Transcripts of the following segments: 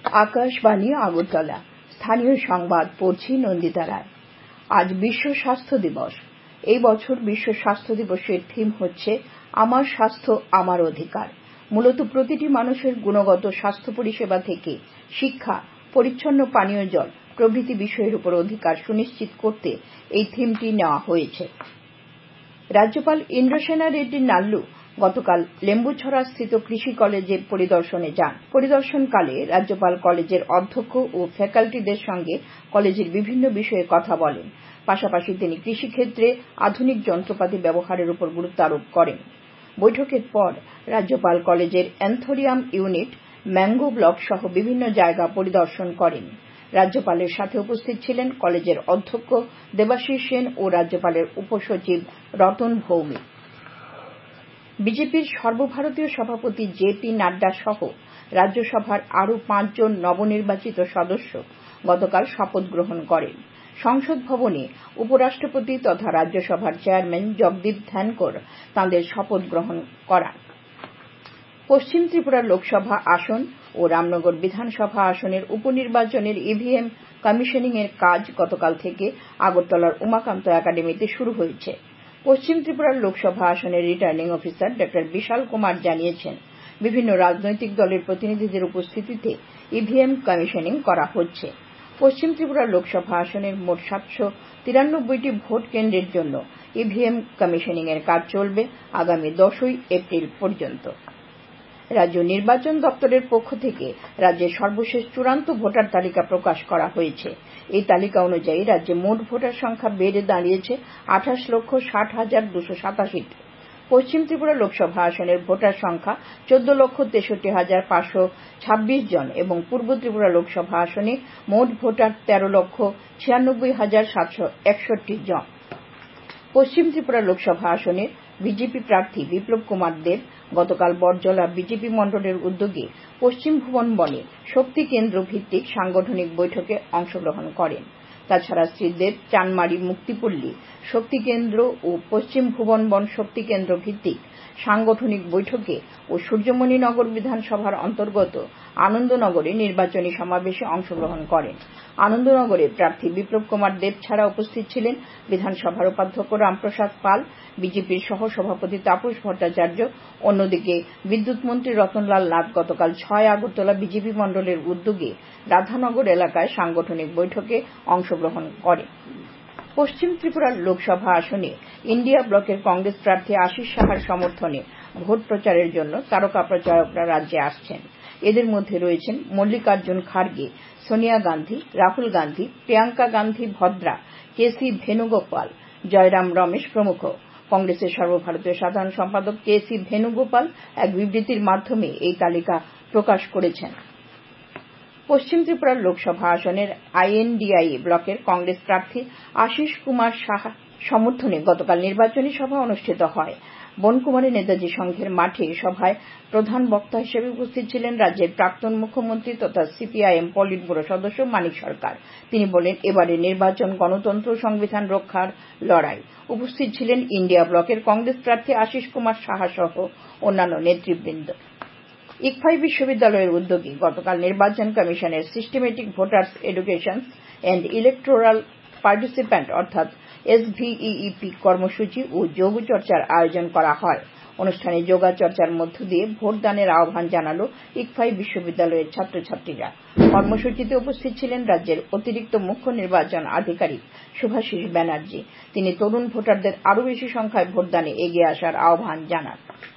আকাশবাণী আগরতলা। স্থানীয় সংবাদ পড়ছি নন্দিতা রায়। আজ বিশ্ব স্বাস্থ্য দিবস। এই বছর বিশ্ব স্বাস্থ্য দিবসের থিম হচ্ছে আমার স্বাস্থ্য আমার অধিকার। মূলত প্রতিটি মানুষের গুণগত স্বাস্থ্য পরিষেবা থেকে শিক্ষা, পরিচ্ছন্ন পানীয় জল প্রভৃতি বিষয়ের উপর অধিকার সুনিশ্চিত করতে এই থিমটি নেওয়া হয়েছে। রাজ্যপাল ইন্দ্রসেনা রেড্ডি নাল্লু গতকাল লেম্বুছড়া স্থিত কৃষি কলেজে পরিদর্শনে যান। পরিদর্শনকালে রাজ্যপাল কলেজের অধ্যক্ষ ও ফ্যাকাল্টিদের সঙ্গে কলেজের বিভিন্ন বিষয়ে কথা বলেন। পাশাপাশি তিনি কৃষিক্ষেত্রে আধুনিক যন্ত্রপাতি ব্যবহারের উপর গুরুত্ব আরোপ করেন। বৈঠকের পর রাজ্যপাল কলেজের অ্যান্থোরিয়াম ইউনিট, ম্যাঙ্গো ব্লক সহ বিভিন্ন জায়গা পরিদর্শন করেন। রাজ্যপালের সাথে উপস্থিত ছিলেন কলেজের অধ্যক্ষ দেবাশিস সেন ও রাজ্যপালের উপসচিব রতন ভৌমিক। বিজেপির সর্বভারতীয় সভাপতি জে.পি. নাড্ডা সহ রাজ্যসভার আরও 5 জন নবনির্বাচিত সদস্য গতকাল শপথ গ্রহণ করেন। সংসদ ভবনে উপরাষ্ট্রপতি তথা রাজ্যসভার চেয়ারম্যান জগদীপ ধনকর তাঁদের শপথ গ্রহণ করান। পশ্চিম ত্রিপুরা লোকসভা আসন ও রামনগর বিধানসভা আসনের উপনির্বাচনের ইভিএম কমিশনিং এর কাজ গতকাল থেকে আগরতলার উমাকান্ত একাডেমিতে শুরু হয়েছে। পশ্চিম ত্রিপুরার লোকসভা আসনের রিটার্নিং অফিসার ড বিশাল কুমার জানিয়েছেন, বিভিন্ন রাজনৈতিক দলের প্রতিনিধিদের উপস্থিতিতে ইভিএম কমিশনিং করা হচ্ছে। পশ্চিম ত্রিপুরা লোকসভা আসনের মোট 793টি ভোট কেন্দ্রের জন্য ইভিএম কমিশনিং এর কাজ চলবে আগামী 10ই এপ্রিল পর্যন্ত। রাজ্য নির্বাচন দপ্তরের পক্ষ থেকে রাজ্যের সর্বশেষ চূড়ান্ত ভোটার তালিকা প্রকাশ করা হয়েছে। এই তালিকা অনুযায়ী রাজ্যে মোট ভোটার সংখ্যা বেড়ে দাঁড়িয়েছে 28,60,287। পশ্চিম ত্রিপুরা লোকসভা আসনের ভোটার সংখ্যা 14,63,526 জন এবং পূর্ব ত্রিপুরা লোকসভা আসনে মোট ভোটার 13,96,761 জন। পশ্চিম ত্রিপুরা লোকসভা আসনের বিজেপি প্রার্থী বিপ্লব কুমার দেব গতকাল বড়জলা বিজেপি মণ্ডলের উদ্যোগে পশ্চিম ভুবনবনে শক্তি কেন্দ্র ভিত্তিক সাংগঠনিক বৈঠকে অংশগ্রহণ করেন। তাছাড়া শ্রী দেব চানমারি মুক্তিপল্লী শক্তি কেন্দ্র ও পশ্চিম ভুবনবন শক্তি কেন্দ্র ভিত্তিক সাংগঠনিক বৈঠকে ও সূর্যমণিনগর বিধানসভার অন্তর্গত আনন্দনগরে নির্বাচনী সমাবেশে অংশগ্রহণ করেন। আনন্দনগরে প্রার্থী বিপ্লব কুমার দেব ছাড়া উপস্থিত ছিলেন বিধানসভার উপাধ্যক্ষ রামপ্রসাদ পাল, বিজেপির সহসভাপতি তাপস ভট্টাচার্য। অন্যদিকে বিদ্যুৎ মন্ত্রী রতনলাল নাথ গতকাল 6 আগরতলা বিজেপি মণ্ডলের উদ্যোগে রাধানগর এলাকায় সাংগঠনিক বৈঠকে অংশগ্রহণ করেন। পশ্চিম ত্রিপুরা লোকসভা আসনে ইন্ডিয়া ব্লকের কংগ্রেস প্রার্থী আশিস সাহার সমর্থনে ভোট প্রচারের জন্য তারকা প্রচারকরা রাজ্যে আসছেন। এদের মধ্যে রয়েছেন মল্লিকার্জুন খার্গে, সোনিয়া গান্ধী, রাহুল গান্ধী, প্রিয়াঙ্কা গান্ধী ভদ্রা, কে.সি. ভেনুগোপাল, জয়রাম রমেশ প্রমুখ। কংগ্রেসের সর্বভারতীয় সাধারণ সম্পাদক কে.সি. ভেনুগোপাল এক বিবৃতির মাধ্যমে এই তালিকা প্রকাশ করেছেন। পশ্চিম ত্রিপুরা লোকসভা আসনের আইএনডিআই ব্লকের কংগ্রেস প্রার্থী আশিস কুমার সাহা সমর্থনে গতকাল নির্বাচনী সভা অনুষ্ঠিত হয়। বনকুমারী নেতাজি সংঘের মাঠে সভায় প্রধান বক্তা হিসেবে উপস্থিত ছিলেন রাজ্যের প্রাক্তন মুখ্যমন্ত্রী তথা সিপিআইএম পলিট ব্যুরো সদস্য মানিক সরকার। তিনি বলেন, এবারে নির্বাচন গণতন্ত্র সংবিধান রক্ষার লড়াই। উপস্থিত ছিলেন ইন্ডিয়া ব্লকের কংগ্রেস প্রার্থী আশিস কুমার সাহা সহ অন্যান্য নেতৃবৃন্দ। ইকফাই বিশ্ববিদ্যালয়ের উদ্যোগে গতকাল নির্বাচন কমিশনের systematic voters education and electoral participant অর্থাৎ SVEEP কর্মসূচি ও যোগ চর্চার আয়োজন করা হয়। অনুষ্ঠানে যোগাচর্চার মধ্য দিয়ে ভোটদানের আহ্বান জানালো ইকফাই বিশ্ববিদ্যালয়ের ছাত্রছাত্রীরা। কর্মসূচিতে উপস্থিত ছিলেন রাজ্যের অতিরিক্ত মুখ্য নির্বাচন আধিকারিক শুভাশিস ব্যানার্জি। তিনি তরুণ ভোটারদের আরও বেশি সংখ্যায় ভোটদানে এগিয়ে আসার আহ্বান জানান।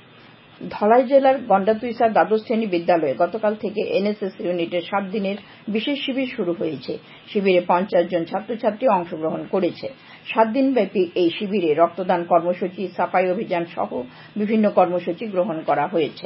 ধলাই জেলার গন্ডাতুইসা দ্বাদশ শ্রেণী বিদ্যালয়ে গতকাল থেকে এনএসএস ইউনিটের 7 দিনের বিশেষ শিবির শুরু হয়েছে। শিবিরে 50 জন ছাত্রছাত্রী অংশগ্রহণ করেছে। 7 দিনব্যাপী এই শিবিরে রক্তদান কর্মসূচি, সাফাই অভিযান সহ বিভিন্ন কর্মসূচি গ্রহণ করা হয়েছে।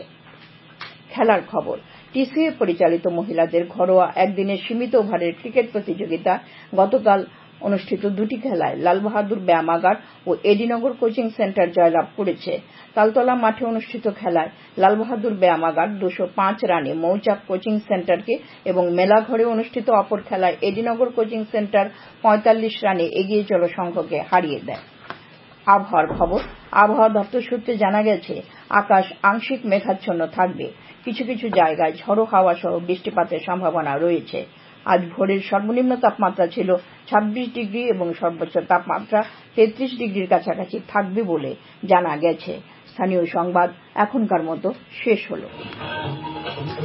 খেলার খবর। টিসিএ পরিচালিত মহিলাদের ঘরোয়া একদিনের সীমিত ওভারের ক্রিকেট প্রতিযোগিতা গতকাল অনুষ্ঠিত 2টি খেলায় লালবাহাদুর ব্যায়ামাগার ও এডিনগর কোচিং সেন্টার জয়লাভ করেছে। তালতলা মাঠে অনুষ্ঠিত খেলায় লালবাহাদুর ব্যায়ামাগার 205 রানে মৌচাক কোচিং সেন্টারকে এবং মেলাঘরে অনুষ্ঠিত অপর খেলায় এডিনগর কোচিং সেন্টার 45 রানে এগিয়ে চলা সংঘকে হারিয়ে দেয়। আবহাওয়ার খবর। আবহাওয়া দপ্তর সূত্রে জানা গেছে, আকাশ আংশিক মেঘাচ্ছন্ন থাকবে। কিছু কিছু জায়গায় ঝড়ো হাওয়া সহ বৃষ্টিপাতের সম্ভাবনা রয়েছে। আজ ভোরের সর্বনিম্ন তাপমাত্রা ছিল 26 ডিগ্রি এবং সর্বোচ্চ তাপমাত্রা 33 ডিগ্রির কাছাকাছি থাকবে বলে জানা গেছে। স্থানীয় সংবাদ এখনকার মতো শেষ হলো।